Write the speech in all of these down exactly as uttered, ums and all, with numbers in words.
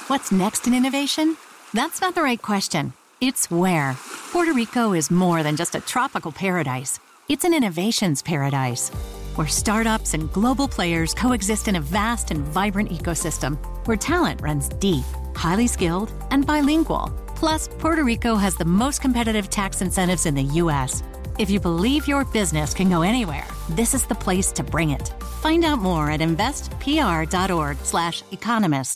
What's next in innovation? That's not the right question. It's where. Puerto Rico is more than just a tropical paradise. It's an innovations paradise, where startups and global players coexist in a vast and vibrant ecosystem, where talent runs deep, highly skilled, and bilingual. Plus, Puerto Rico has the most competitive tax incentives in the U S. If you believe your business can go anywhere, this is the place to bring it. Find out more at investpr.org slash economist.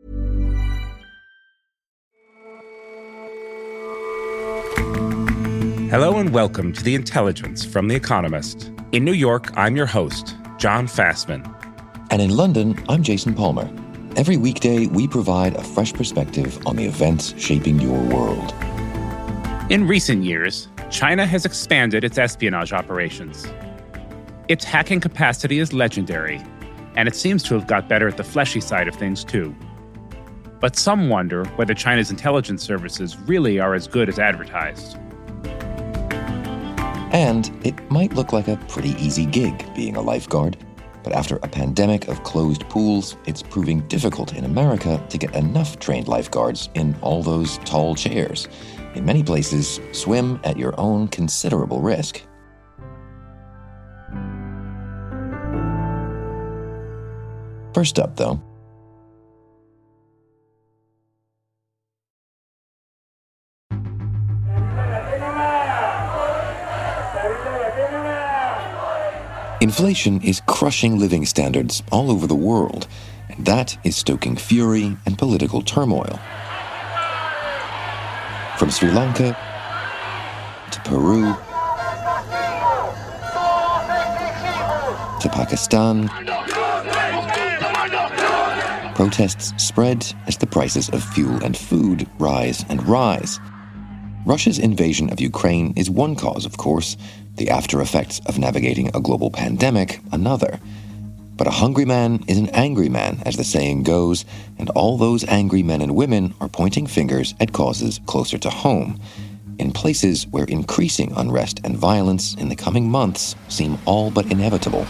Hello and welcome to The Intelligence from The Economist. In New York, I'm your host, John Fassman. And in London, I'm Jason Palmer. Every weekday, we provide a fresh perspective on the events shaping your world. In recent years, China has expanded its espionage operations. Its hacking capacity is legendary, and it seems to have got better at the fleshy side of things too. But some wonder whether China's intelligence services really are as good as advertised. And it might look like a pretty easy gig being a lifeguard, but after a pandemic of closed pools, it's proving difficult in America to get enough trained lifeguards in all those tall chairs. In many places, swim at your own considerable risk. First up, though, inflation is crushing living standards all over the world, and that is stoking fury and political turmoil. From Sri Lanka to Peru to Pakistan, protests spread as the prices of fuel and food rise and rise. Russia's invasion of Ukraine is one cause, of course, the after effects of navigating a global pandemic another. But a hungry man is an angry man, as the saying goes, and all those angry men and women are pointing fingers at causes closer to home, in places where increasing unrest and violence in the coming months seem all but inevitable.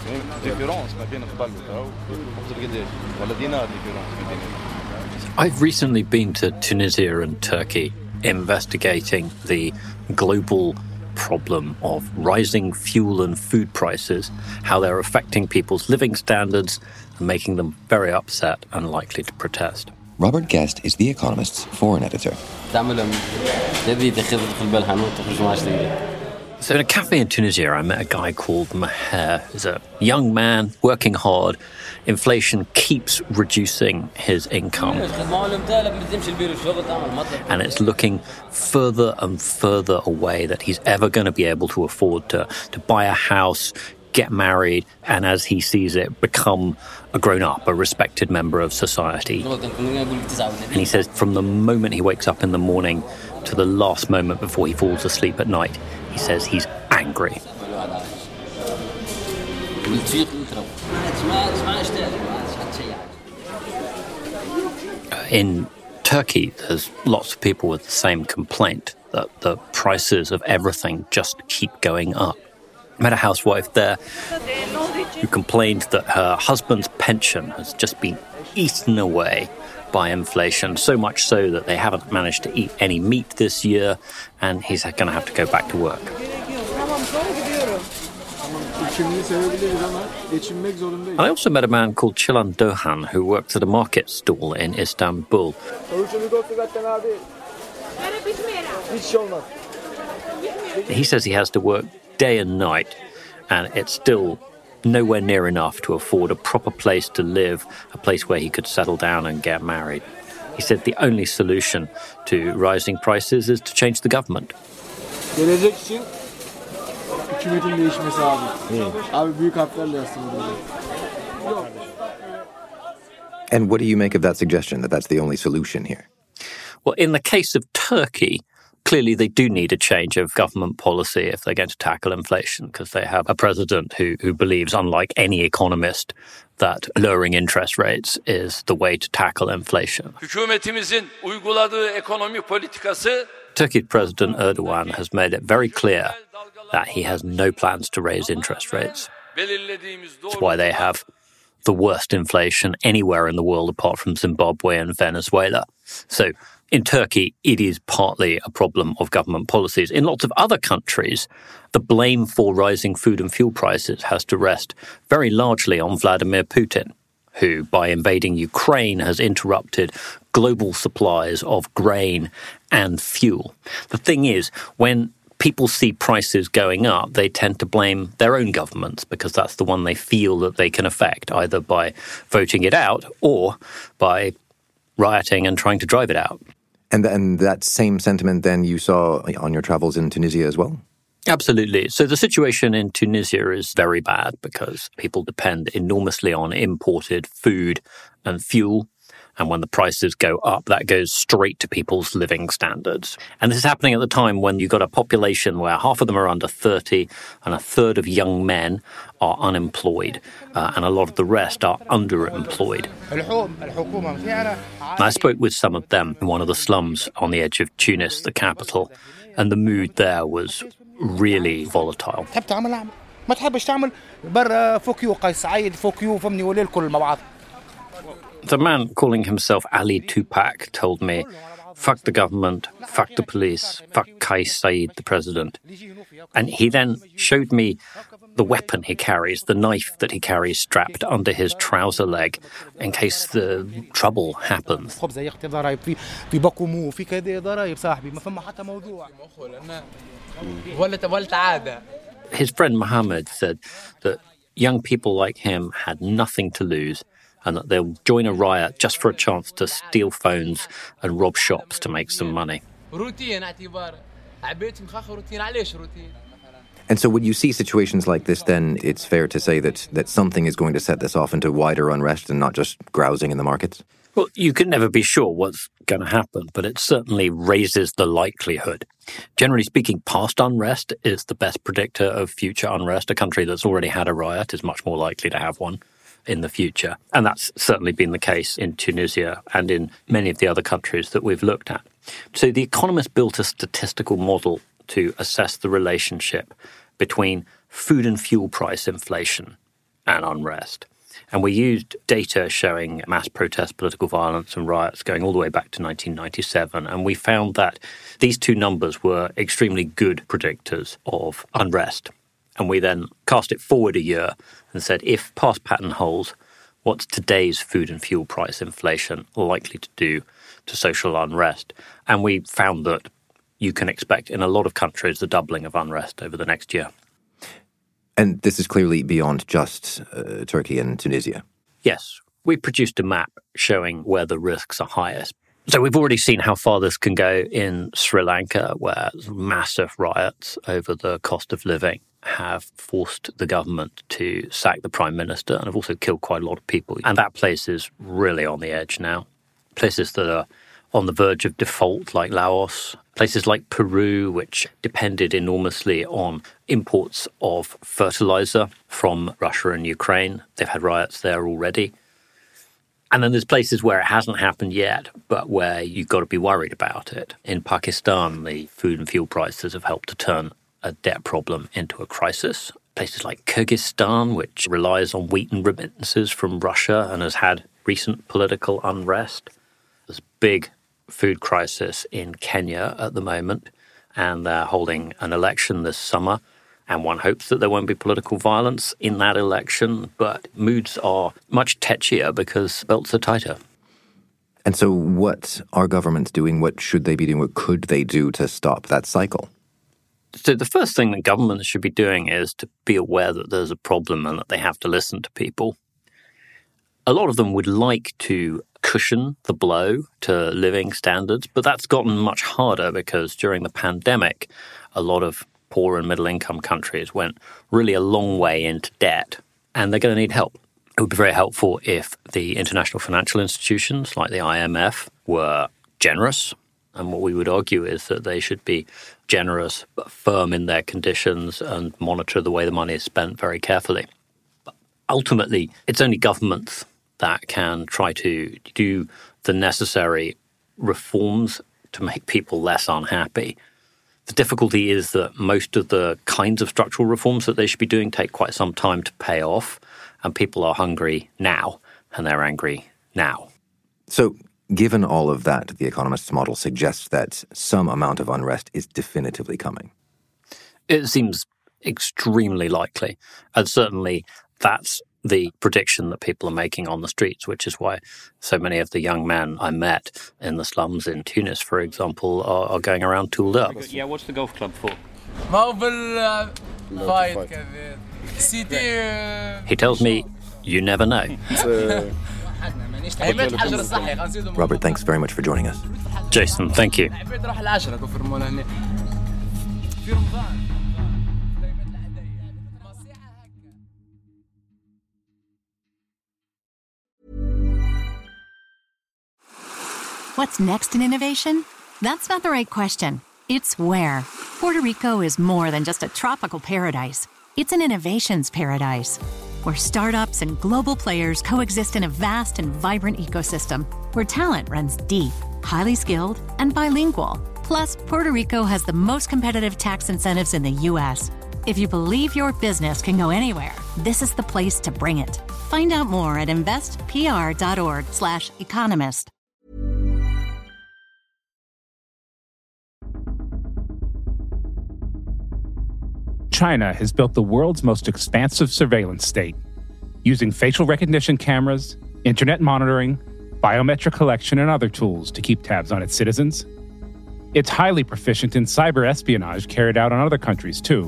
I've recently been to Tunisia and Turkey investigating the global problem of rising fuel and food prices, how they're affecting people's living standards and making them very upset and likely to protest. Robert Guest is The Economist's foreign editor. So in a cafe in Tunisia, I met a guy called Maher. He's a young man working hard. Inflation keeps reducing his income. And it's looking further and further away that he's ever going to be able to afford to, to buy a house, get married, and as he sees it, become a grown-up, a respected member of society. And he says from the moment he wakes up in the morning to the last moment before he falls asleep at night, he says he's angry. In Turkey, there's lots of people with the same complaint, that the prices of everything just keep going up. I met a housewife there who complained that her husband's pension has just been eaten away by inflation, so much so that they haven't managed to eat any meat this year, and he's going to have to go back to work. I also met a man called Chilan Dohan who works at a market stall in Istanbul. He says he has to work day and night, and it's still nowhere near enough to afford a proper place to live, a place where he could settle down and get married. He said the only solution to rising prices is to change the government. And what do you make of that suggestion, that that's the only solution here? Well, in the case of Turkey, clearly they do need a change of government policy if they're going to tackle inflation, because they have a president who, who believes, unlike any economist, that lowering interest rates is the way to tackle inflation. Hükümetimizin uyguladığı ekonomi politikası Turkey's President Erdogan has made it very clear that he has no plans to raise interest rates. That's why they have the worst inflation anywhere in the world apart from Zimbabwe and Venezuela. So in Turkey, it is partly a problem of government policies. In lots of other countries, the blame for rising food and fuel prices has to rest very largely on Vladimir Putin, who, by invading Ukraine, has interrupted global supplies of grain and fuel. The thing is, when people see prices going up, they tend to blame their own governments because that's the one they feel that they can affect, either by voting it out or by rioting and trying to drive it out. And, and that same sentiment then you saw on your travels in Tunisia as well? Absolutely. So the situation in Tunisia is very bad because people depend enormously on imported food and fuel. And when the prices go up, that goes straight to people's living standards. And this is happening at the time when you've got a population where half of them are under thirty and a third of young men are unemployed, uh, and a lot of the rest are underemployed. And I spoke with some of them in one of the slums on the edge of Tunis, the capital, and the mood there was really volatile. The man calling himself Ali Tupac told me, fuck the government, fuck the police, fuck Kais Saied, the president. And he then showed me the weapon he carries, the knife that he carries strapped under his trouser leg in case the trouble happens. His friend Mohammed said that young people like him had nothing to lose and that they'll join a riot just for a chance to steal phones and rob shops to make some money. And so when you see situations like this, then it's fair to say that, that something is going to set this off into wider unrest and not just grousing in the markets? Well, you can never be sure what's going to happen, but it certainly raises the likelihood. Generally speaking, past unrest is the best predictor of future unrest. A country that's already had a riot is much more likely to have one in the future. And that's certainly been the case in Tunisia and in many of the other countries that we've looked at. So The Economist built a statistical model to assess the relationship between food and fuel price inflation and unrest. And we used data showing mass protest, political violence and riots going all the way back to nineteen ninety-seven. And we found that these two numbers were extremely good predictors of unrest. And we then cast it forward a year and said, if past pattern holds, what's today's food and fuel price inflation likely to do to social unrest? And we found that you can expect in a lot of countries the doubling of unrest over the next year. And this is clearly beyond just uh, Turkey and Tunisia. Yes. We produced a map showing where the risks are highest. So we've already seen how far this can go in Sri Lanka, where massive riots over the cost of living have forced the government to sack the prime minister and have also killed quite a lot of people. And that place is really on the edge now. Places that are on the verge of default, like Laos. Places like Peru, which depended enormously on imports of fertilizer from Russia and Ukraine. They've had riots there already. And then there's places where it hasn't happened yet, but where you've got to be worried about it. In Pakistan, the food and fuel prices have helped to turn a debt problem into a crisis. Places like Kyrgyzstan, which relies on wheat and remittances from Russia and has had recent political unrest. There's a big food crisis in Kenya at the moment, and they're holding an election this summer. And one hopes that there won't be political violence in that election, but moods are much tetchier because belts are tighter. And so what are governments doing? What should they be doing? What could they do to stop that cycle? So the first thing that governments should be doing is to be aware that there's a problem and that they have to listen to people. A lot of them would like to cushion the blow to living standards, but that's gotten much harder because during the pandemic, a lot of poor and middle-income countries went really a long way into debt, and they're going to need help. It would be very helpful if the international financial institutions like the I M F were generous. And what we would argue is that they should be generous but firm in their conditions and monitor the way the money is spent very carefully. But ultimately, it's only governments that can try to do the necessary reforms to make people less unhappy. The difficulty is that most of the kinds of structural reforms that they should be doing take quite some time to pay off, and people are hungry now, and they're angry now. So, given all of that, the Economist's model suggests that some amount of unrest is definitively coming. It seems extremely likely, and certainly that's the prediction that people are making on the streets, which is why so many of the young men I met in the slums in Tunis, for example, are, are going around tooled up. Yeah, what's the golf club for? He tells me, you never know. Robert, thanks very much for joining us. Jason, thank you. What's next in innovation? That's not the right question. It's where. Puerto Rico is more than just a tropical paradise. It's an innovations paradise, where startups and global players coexist in a vast and vibrant ecosystem, where talent runs deep, highly skilled, and bilingual. Plus, Puerto Rico has the most competitive tax incentives in the U S. If you believe your business can go anywhere, this is the place to bring it. Find out more at investpr.org slash economist. China has built the world's most expansive surveillance state, using facial recognition cameras, internet monitoring, biometric collection, and other tools to keep tabs on its citizens. It's highly proficient in cyber espionage carried out on other countries, too.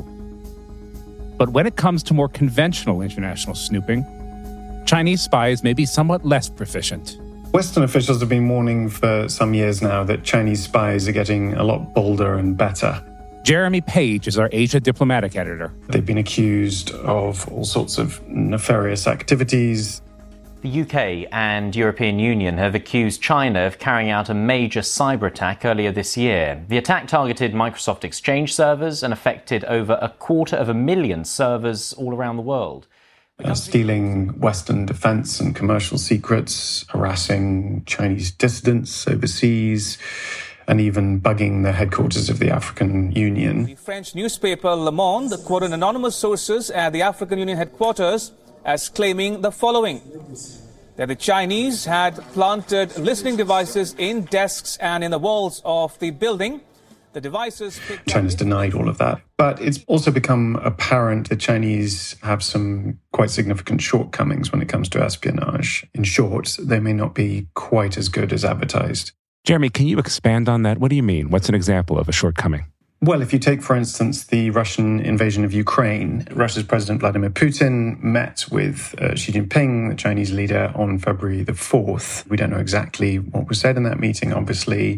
But when it comes to more conventional international snooping, Chinese spies may be somewhat less proficient. Western officials have been warning for some years now that Chinese spies are getting a lot bolder and better. Jeremy Page is our Asia diplomatic editor. They've been accused of all sorts of nefarious activities. The U K and European Union have accused China of carrying out a major cyber attack earlier this year. The attack targeted Microsoft Exchange servers and affected over a quarter of a million servers all around the world. Uh, stealing Western defense and commercial secrets, harassing Chinese dissidents overseas, and even bugging the headquarters of the African Union. The French newspaper Le Monde quoted anonymous sources at the African Union headquarters as claiming the following: that the Chinese had planted listening devices in desks and in the walls of the building. The devices... China's denied all of that. But it's also become apparent the Chinese have some quite significant shortcomings when it comes to espionage. In short, they may not be quite as good as advertised. Jeremy, can you expand on that? What do you mean? What's an example of a shortcoming? Well, if you take, for instance, the Russian invasion of Ukraine, Russia's President Vladimir Putin met with uh, Xi Jinping, the Chinese leader, on February the fourth. We don't know exactly what was said in that meeting, obviously,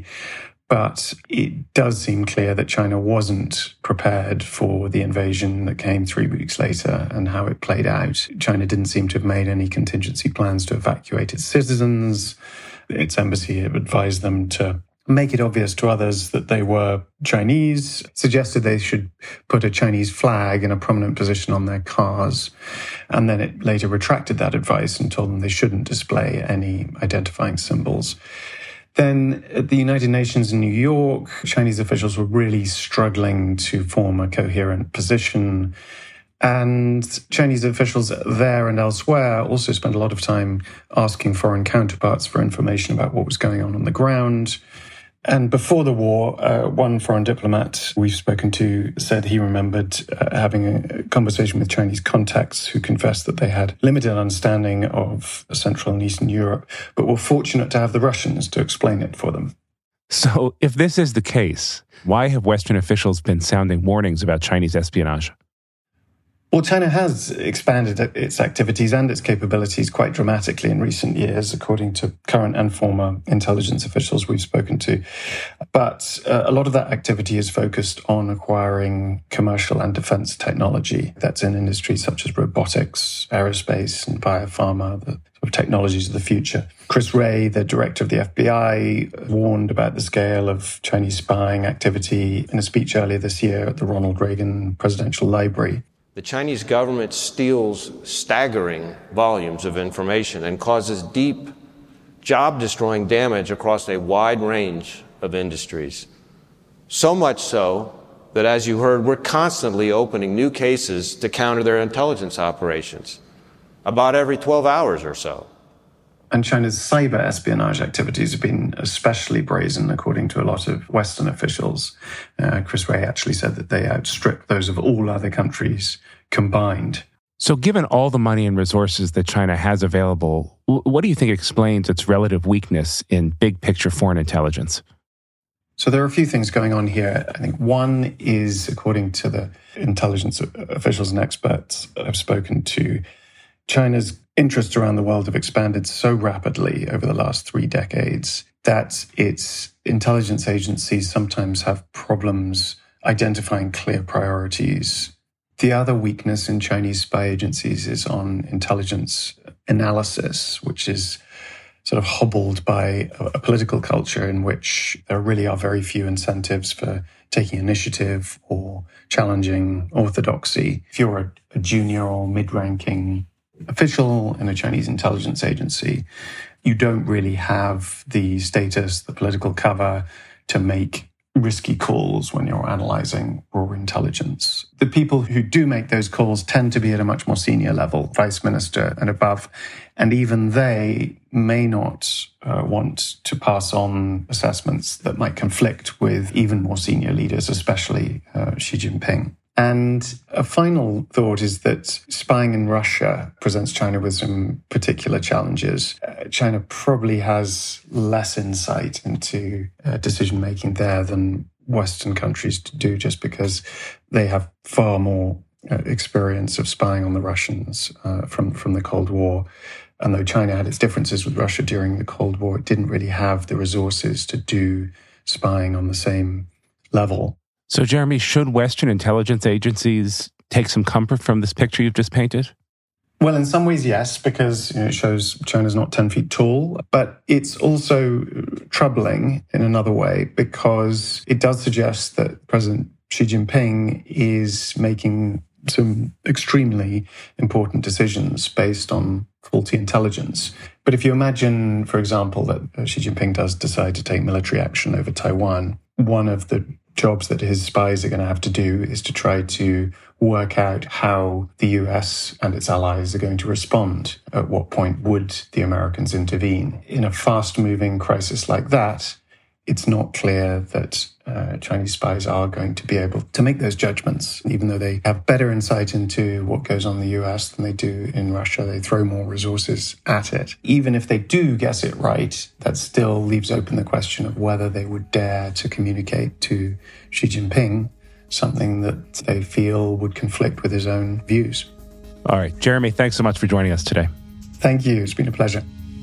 but it does seem clear that China wasn't prepared for the invasion that came three weeks later and how it played out. China didn't seem to have made any contingency plans to evacuate its citizens. Its embassy advised them to make it obvious to others that they were Chinese, suggested they should put a Chinese flag in a prominent position on their cars. And then it later retracted that advice and told them they shouldn't display any identifying symbols. Then at the United Nations in New York, Chinese officials were really struggling to form a coherent position. And Chinese officials there and elsewhere also spent a lot of time asking foreign counterparts for information about what was going on on the ground. And before the war, uh, one foreign diplomat we've spoken to said he remembered uh, having a conversation with Chinese contacts who confessed that they had limited understanding of Central and Eastern Europe, but were fortunate to have the Russians to explain it for them. So if this is the case, why have Western officials been sounding warnings about Chinese espionage? Well, China has expanded its activities and its capabilities quite dramatically in recent years, according to current and former intelligence officials we've spoken to. But uh, a lot of that activity is focused on acquiring commercial and defense technology that's in industries such as robotics, aerospace, and biopharma, the sort of technologies of the future. Chris Wray, the director of the F B I, warned about the scale of Chinese spying activity in a speech earlier this year at the Ronald Reagan Presidential Library. The Chinese government steals staggering volumes of information and causes deep, job-destroying damage across a wide range of industries. So much so that, as you heard, we're constantly opening new cases to counter their intelligence operations. about every twelve hours or so. And China's cyber espionage activities have been especially brazen, according to a lot of Western officials. Uh, Chris Wray actually said that they outstrip those of all other countries combined. So given all the money and resources that China has available, what do you think explains its relative weakness in big picture foreign intelligence? So there are a few things going on here. I think one is, according to the intelligence officials and experts I've spoken to, China's interests around the world have expanded so rapidly over the last three decades that its intelligence agencies sometimes have problems identifying clear priorities. The other weakness in Chinese spy agencies is on intelligence analysis, which is sort of hobbled by a, a political culture in which there really are very few incentives for taking initiative or challenging orthodoxy. If you're a, a junior or mid-ranking official in a Chinese intelligence agency, you don't really have the status, the political cover to make risky calls when you're analyzing raw intelligence. The people who do make those calls tend to be at a much more senior level, vice minister and above, and even they may not uh, want to pass on assessments that might conflict with even more senior leaders, especially uh, Xi Jinping. And a final thought is that spying in Russia presents China with some particular challenges. Uh, China probably has less insight into uh, decision-making there than Western countries do, just because they have far more uh, experience of spying on the Russians uh, from, from the Cold War. And though China had its differences with Russia during the Cold War, it didn't really have the resources to do spying on the same level. So, Jeremy, should Western intelligence agencies take some comfort from this picture you've just painted? Well, in some ways, yes, because you know, it shows China's not ten feet tall. But it's also troubling in another way because it does suggest that President Xi Jinping is making some extremely important decisions based on faulty intelligence. But if you imagine, for example, that Xi Jinping does decide to take military action over Taiwan, one of the jobs that his spies are going to have to do is to try to work out how the U S and its allies are going to respond. At what point would the Americans intervene? In a fast-moving crisis like that, it's not clear that uh, Chinese spies are going to be able to make those judgments. Even though they have better insight into what goes on in the U S than they do in Russia, they throw more resources at it. Even if they do guess it right, that still leaves open the question of whether they would dare to communicate to Xi Jinping something that they feel would conflict with his own views. All right. Jeremy, thanks so much for joining us today. Thank you. It's been a pleasure.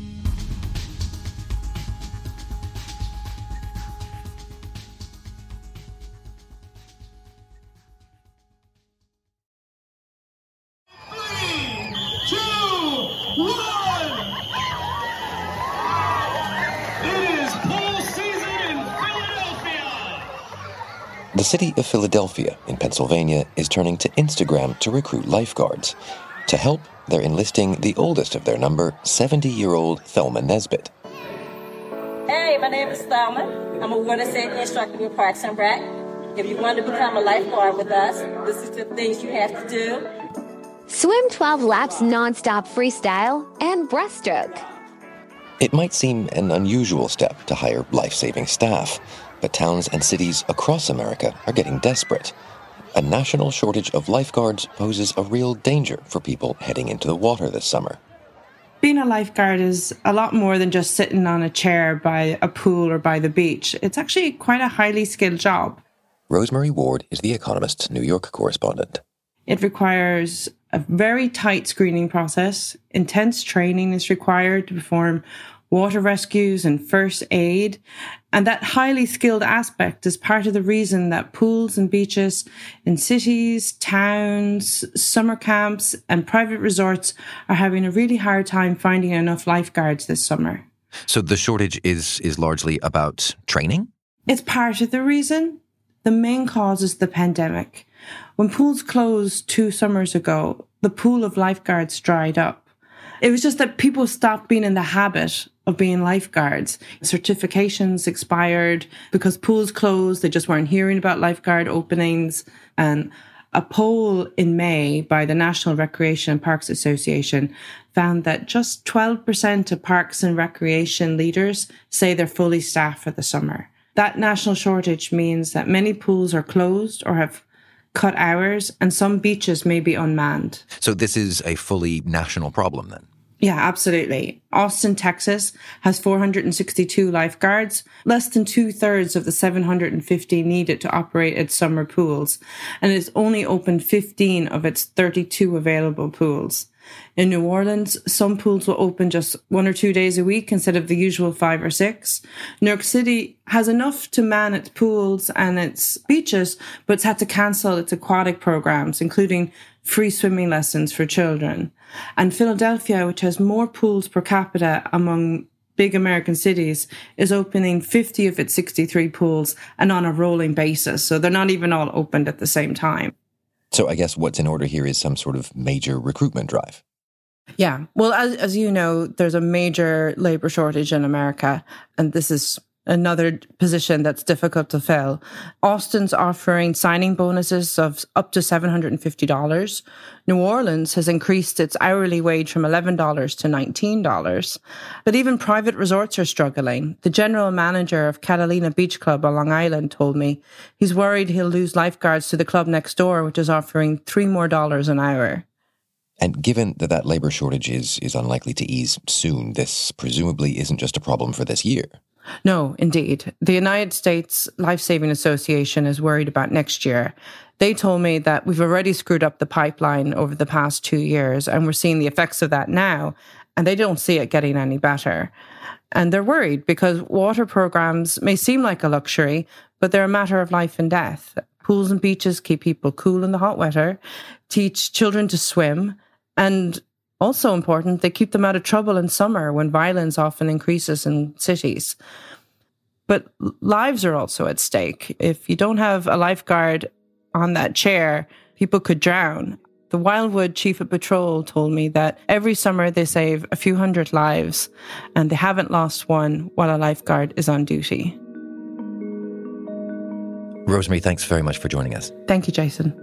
The city of Philadelphia in Pennsylvania is turning to Instagram to recruit lifeguards. To help, they're enlisting the oldest of their number, seventy-year-old Thelma Nesbitt. Hey, my name is Thelma. I'm a water safety instructor with Parks and Rec. If you want to become a lifeguard with us, this is the things you have to do. Swim twelve laps nonstop freestyle and breaststroke. It might seem an unusual step to hire life-saving staff, but towns and cities across America are getting desperate. A national shortage of lifeguards poses a real danger for people heading into the water this summer. Being a lifeguard is a lot more than just sitting on a chair by a pool or by the beach. It's actually quite a highly skilled job. Rosemary Ward is The Economist's New York correspondent. It requires a very tight screening process. Intense training is required to perform water rescues and first aid. And that highly skilled aspect is part of the reason that pools and beaches in cities, towns, summer camps, and private resorts are having a really hard time finding enough lifeguards this summer. So the shortage is is largely about training? It's part of the reason. The main cause is the pandemic. When pools closed two summers ago, the pool of lifeguards dried up. It was just that people stopped being in the habit of being lifeguards. Certifications expired because pools closed. They just weren't hearing about lifeguard openings. And a poll in May by the National Recreation and Parks Association found that just twelve percent of parks and recreation leaders say they're fully staffed for the summer. That national shortage means that many pools are closed or have cut hours, and some beaches may be unmanned. So this is a fully national problem then? Yeah, absolutely. Austin, Texas has four hundred sixty-two lifeguards, less than two-thirds of the seven hundred fifty needed to operate its summer pools, and it's only opened fifteen of its thirty-two available pools. In New Orleans, some pools will open just one or two days a week instead of the usual five or six. New York City has enough to man its pools and its beaches, but it's had to cancel its aquatic programs, including free swimming lessons for children. And Philadelphia, which has more pools per capita among big American cities, is opening fifty of its sixty-three pools and on a rolling basis. So they're not even all opened at the same time. So I guess what's in order here is some sort of major recruitment drive. Yeah. Well, as, as you know, there's a major labor shortage in America, and this is another position that's difficult to fill. Austin's offering signing bonuses of up to seven hundred fifty dollars. New Orleans has increased its hourly wage from eleven dollars to nineteen dollars. But even private resorts are struggling. The general manager of Catalina Beach Club on Long Island told me he's worried he'll lose lifeguards to the club next door, which is offering three more dollars an hour. And given that that labor shortage is, is unlikely to ease soon, this presumably isn't just a problem for this year. No, indeed. The United States Life-Saving Association is worried about next year. They told me that we've already screwed up the pipeline over the past two years, and we're seeing the effects of that now, and they don't see it getting any better. And they're worried because water programs may seem like a luxury, but they're a matter of life and death. Pools and beaches keep people cool in the hot weather, teach children to swim, and also important, they keep them out of trouble in summer when violence often increases in cities. But lives are also at stake. If you don't have a lifeguard on that chair, people could drown. The Wildwood Chief of Patrol told me that every summer they save a few hundred lives, and they haven't lost one while a lifeguard is on duty. Rosemary, thanks very much for joining us. Thank you, Jason.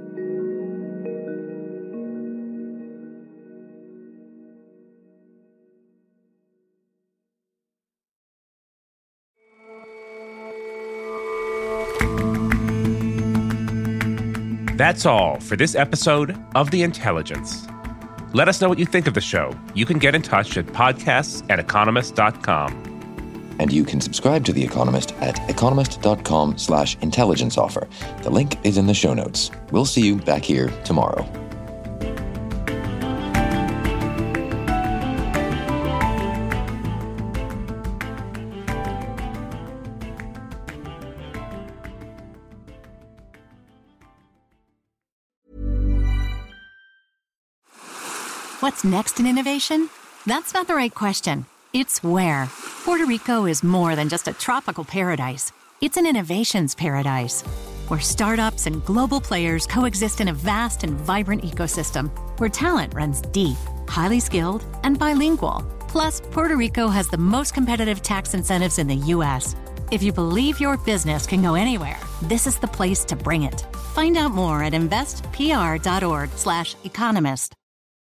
That's all for this episode of The Intelligence. Let us know what you think of the show. You can get in touch at podcasts at economist dot com. And you can subscribe to The Economist at economist.com slash intelligence offer. The link is in the show notes. We'll see you back here tomorrow. What's next in innovation? That's not the right question. It's where. Puerto Rico is more than just a tropical paradise. It's an innovations paradise, where startups and global players coexist in a vast and vibrant ecosystem, where talent runs deep, highly skilled, and bilingual. Plus, Puerto Rico has the most competitive tax incentives in the U S. If you believe your business can go anywhere, this is the place to bring it. Find out more at investpr.org slash economist.